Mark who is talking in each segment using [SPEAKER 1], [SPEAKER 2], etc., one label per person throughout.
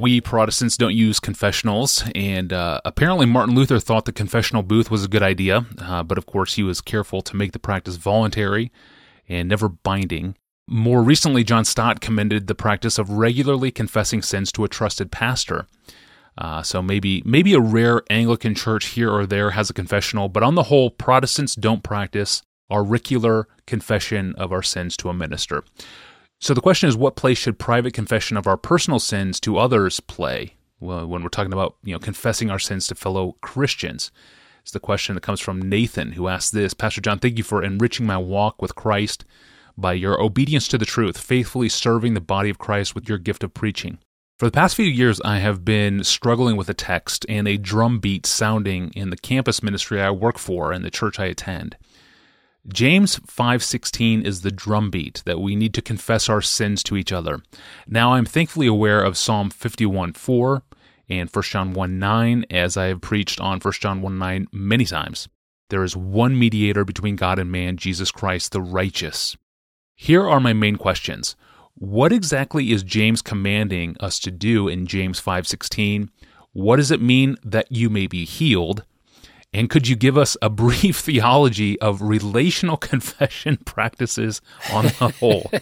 [SPEAKER 1] we Protestants don't use confessionals, and apparently Martin Luther thought the confessional booth was a good idea, but of course he was careful to make the practice voluntary and never binding. More recently, John Stott commended the practice of regularly confessing sins to a trusted pastor. So maybe a rare Anglican church here or there has a confessional, but on the whole, Protestants don't practice auricular confession of our sins to a minister. So the question is, what place should private confession of our personal sins to others play? Well, when we're talking about confessing our sins to fellow Christians, it's the question that comes from Nathan, who asks this: Pastor John, thank you for enriching my walk with Christ by your obedience to the truth, faithfully serving the body of Christ with your gift of preaching. For the past few years, I have been struggling with a text and a drum beat sounding in the campus ministry I work for and the church I attend. James 5:16 is the drumbeat that we need to confess our sins to each other. Now, I'm thankfully aware of Psalm 51:4 and 1 John 1:9, as I have preached on 1 John 1:9 many times. There is one mediator between God and man, Jesus Christ, the righteous. Here are my main questions. What exactly is James commanding us to do in James 5:16? What does it mean that you may be healed? And could you give us a brief theology of relational confession practices on the whole?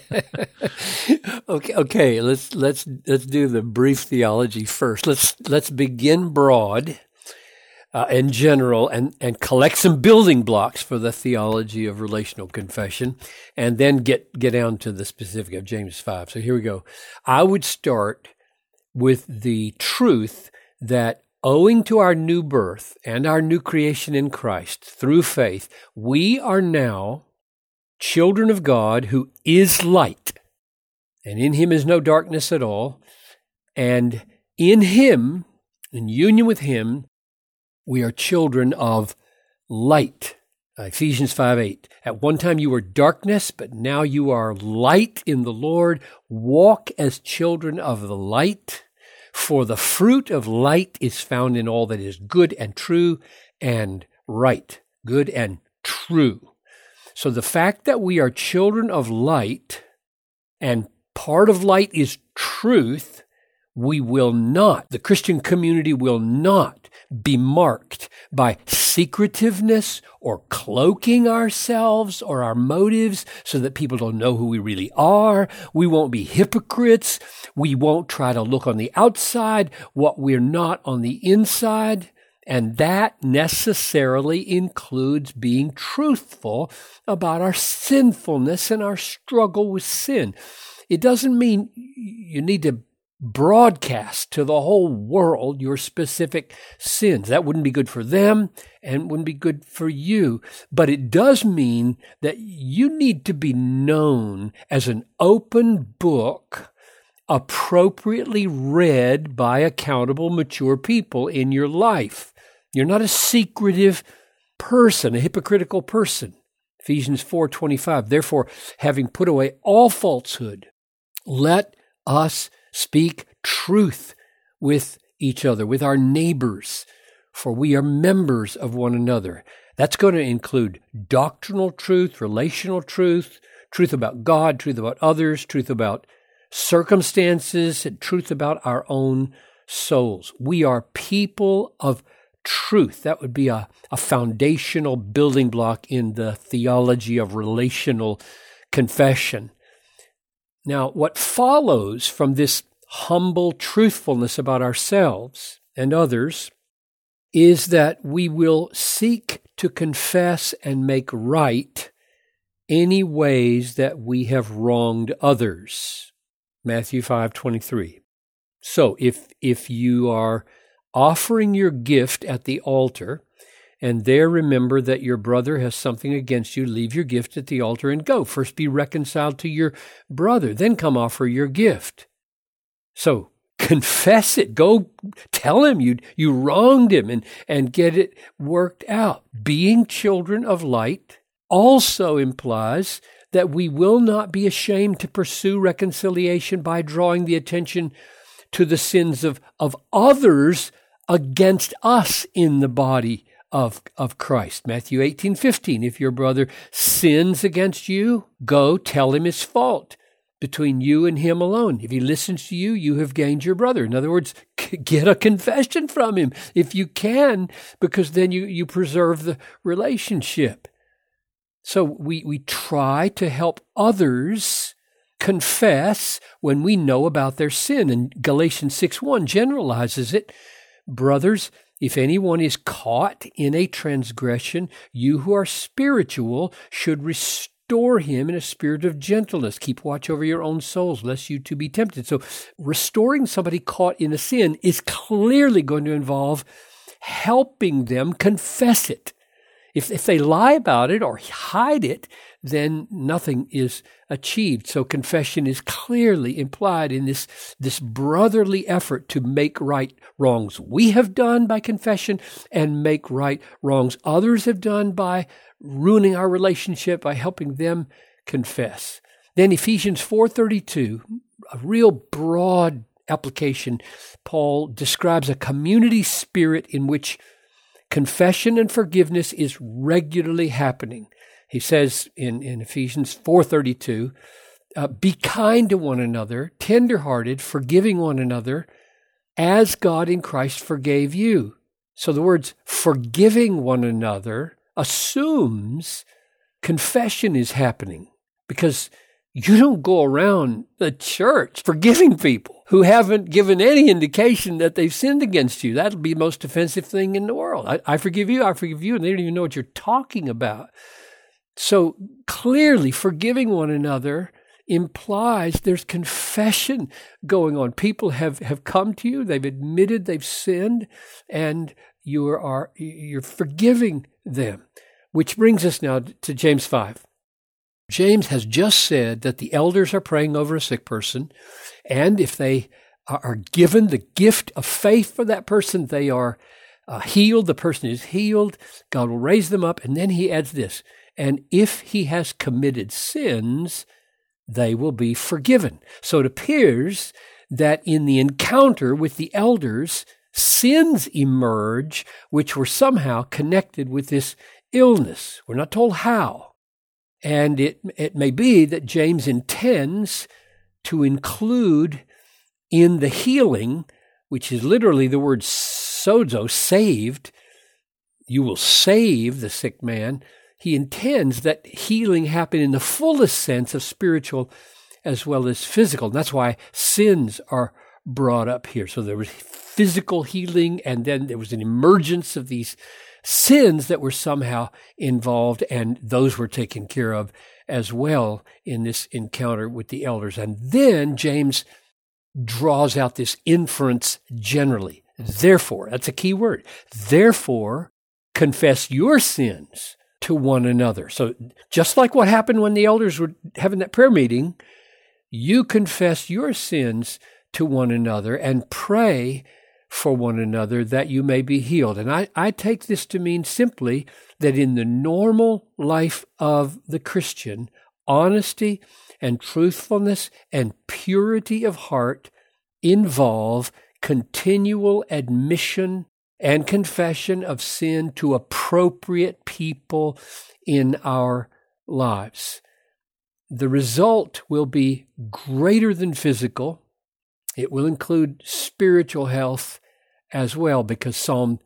[SPEAKER 2] Okay. Let's do the brief theology first. Let's begin broad and general, and collect some building blocks for the theology of relational confession, and then get down to the specific of James 5. So here we go. I would start with the truth that owing to our new birth and our new creation in Christ through faith, we are now children of God who is light, and in him is no darkness at all. And in him, in union with him, we are children of light. Ephesians 5:8. At one time you were darkness, but now you are light in the Lord. Walk as children of the light. For the fruit of light is found in all that is good and true and right. Good and true. So the fact that we are children of light, and part of light is truth, the Christian community will not be marked by secretiveness or cloaking ourselves or our motives so that people don't know who we really are. We won't be hypocrites. We won't try to look on the outside what we're not on the inside. And that necessarily includes being truthful about our sinfulness and our struggle with sin. It doesn't mean you need to broadcast to the whole world your specific sins. That wouldn't be good for them and wouldn't be good for you. But it does mean that you need to be known as an open book, appropriately read by accountable, mature people in your life. You're not a secretive person, a hypocritical person. Ephesians 4:25. Therefore, having put away all falsehood, let us speak truth with each other, with our neighbors, for we are members of one another. That's going to include doctrinal truth, relational truth, truth about God, truth about others, truth about circumstances, and truth about our own souls. We are people of truth. That would be a foundational building block in the theology of relational confession. Now, what follows from this humble truthfulness about ourselves and others is that we will seek to confess and make right any ways that we have wronged others. Matthew 5:23. So if you are offering your gift at the altar, and there remember that your brother has something against you, leave your gift at the altar and go. First be reconciled to your brother, then come offer your gift. So confess it. Go tell him you wronged him and get it worked out. Being children of light also implies that we will not be ashamed to pursue reconciliation by drawing the attention to the sins of others against us in the body of Christ. Matthew 18:15. If your brother sins against you, go tell him his fault between you and him alone. If he listens to you, you have gained your brother. In other words, get a confession from him if you can, because then you preserve the relationship. So we try to help others confess when we know about their sin. And Galatians 6:1 generalizes it. Brothers, if anyone is caught in a transgression, you who are spiritual should restore him in a spirit of gentleness. Keep watch over your own souls, lest you too be tempted. So restoring somebody caught in a sin is clearly going to involve helping them confess it. If they lie about it or hide it, then nothing is achieved. So confession is clearly implied in this brotherly effort to make right wrongs we have done by confession and make right wrongs others have done by ruining our relationship, by helping them confess. Then Ephesians 4:32, a real broad application. Paul describes a community spirit in which confession and forgiveness is regularly happening. He says in Ephesians 4:32, be kind to one another, tenderhearted, forgiving one another, as God in Christ forgave you. So the words forgiving one another assumes confession is happening, because you don't go around the church forgiving people who haven't given any indication that they've sinned against you. That'll be the most offensive thing in the world. I forgive you, and they don't even know what you're talking about. So clearly, forgiving one another implies there's confession going on. People have come to you, they've admitted they've sinned, and you're forgiving them. Which brings us now to James 5. James has just said that the elders are praying over a sick person, and if they are given the gift of faith for that person, they are healed. The person is healed. God will raise them up. And then he adds this, and if he has committed sins, they will be forgiven. So it appears that in the encounter with the elders, sins emerge which were somehow connected with this illness. We're not told how. And it may be that James intends to include in the healing, which is literally the word sozo, saved. You will save the sick man. He intends that healing happen in the fullest sense of spiritual as well as physical. And that's why sins are brought up here. So there was physical healing, and then there was an emergence of these sins that were somehow involved, and those were taken care of as well in this encounter with the elders. And then James draws out this inference generally. Therefore, that's a key word. Therefore, confess your sins to one another. So just like what happened when the elders were having that prayer meeting, you confess your sins to one another and pray for one another that you may be healed. And I take this to mean simply that in the normal life of the Christian, honesty and truthfulness and purity of heart involve continual admission and confession of sin to appropriate people in our lives. The result will be greater than physical. It will include spiritual health as well, because Psalm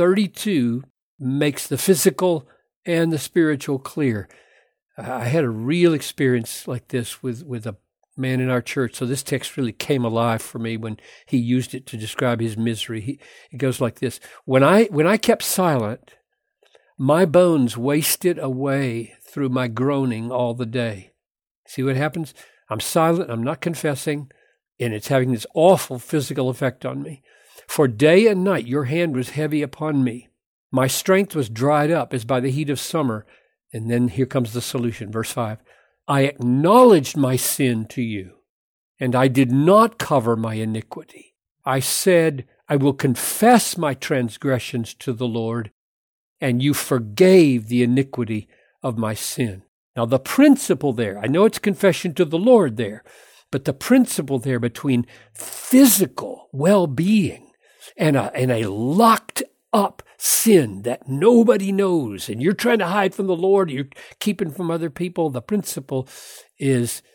[SPEAKER 2] 32 makes the physical and the spiritual clear. I had a real experience like this with a man in our church. So this text really came alive for me when he used it to describe his misery. It goes like this. When I kept silent, my bones wasted away through my groaning all the day. See what happens? I'm silent, I'm not confessing, and it's having this awful physical effect on me. For day and night your hand was heavy upon me. My strength was dried up as by the heat of summer. And then here comes the solution, verse 5. I acknowledged my sin to you, and I did not cover my iniquity. I said, I will confess my transgressions to the Lord, and you forgave the iniquity of my sin. Now the principle there, I know it's confession to the Lord there, but the principle there between physical well-being and a locked up sin that nobody knows, and you're trying to hide from the Lord, you're keeping from other people, the principle is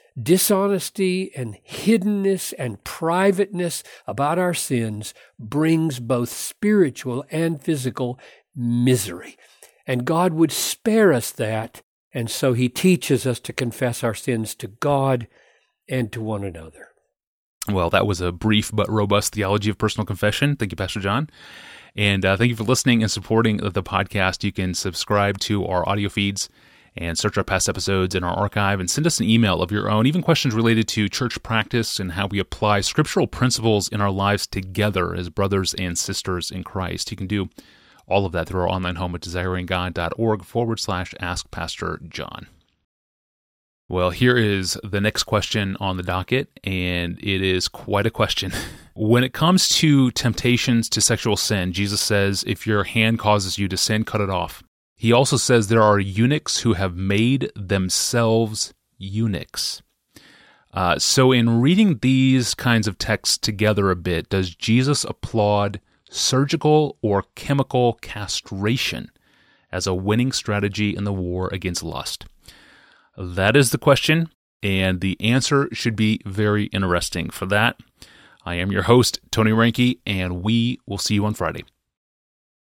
[SPEAKER 2] Dishonesty and hiddenness and privateness about our sins brings both spiritual and physical misery. And God would spare us that, and so he teaches us to confess our sins to God and to one another.
[SPEAKER 1] Well, that was a brief but robust theology of personal confession. Thank you, Pastor John. And thank you for listening and supporting the podcast. You can subscribe to our audio feeds and search our past episodes in our archive and send us an email of your own, even questions related to church practice and how we apply scriptural principles in our lives together as brothers and sisters in Christ. You can do all of that through our online home at desiringgod.org/Ask Pastor John. Well, here is the next question on the docket, and it is quite a question. When it comes to temptations to sexual sin, Jesus says, if your hand causes you to sin, cut it off. He also says there are eunuchs who have made themselves eunuchs. So in reading these kinds of texts together a bit, does Jesus applaud surgical or chemical castration as a winning strategy in the war against lust? That is the question, and the answer should be very interesting. For that, I am your host, Tony Reinke, and we will see you on Friday.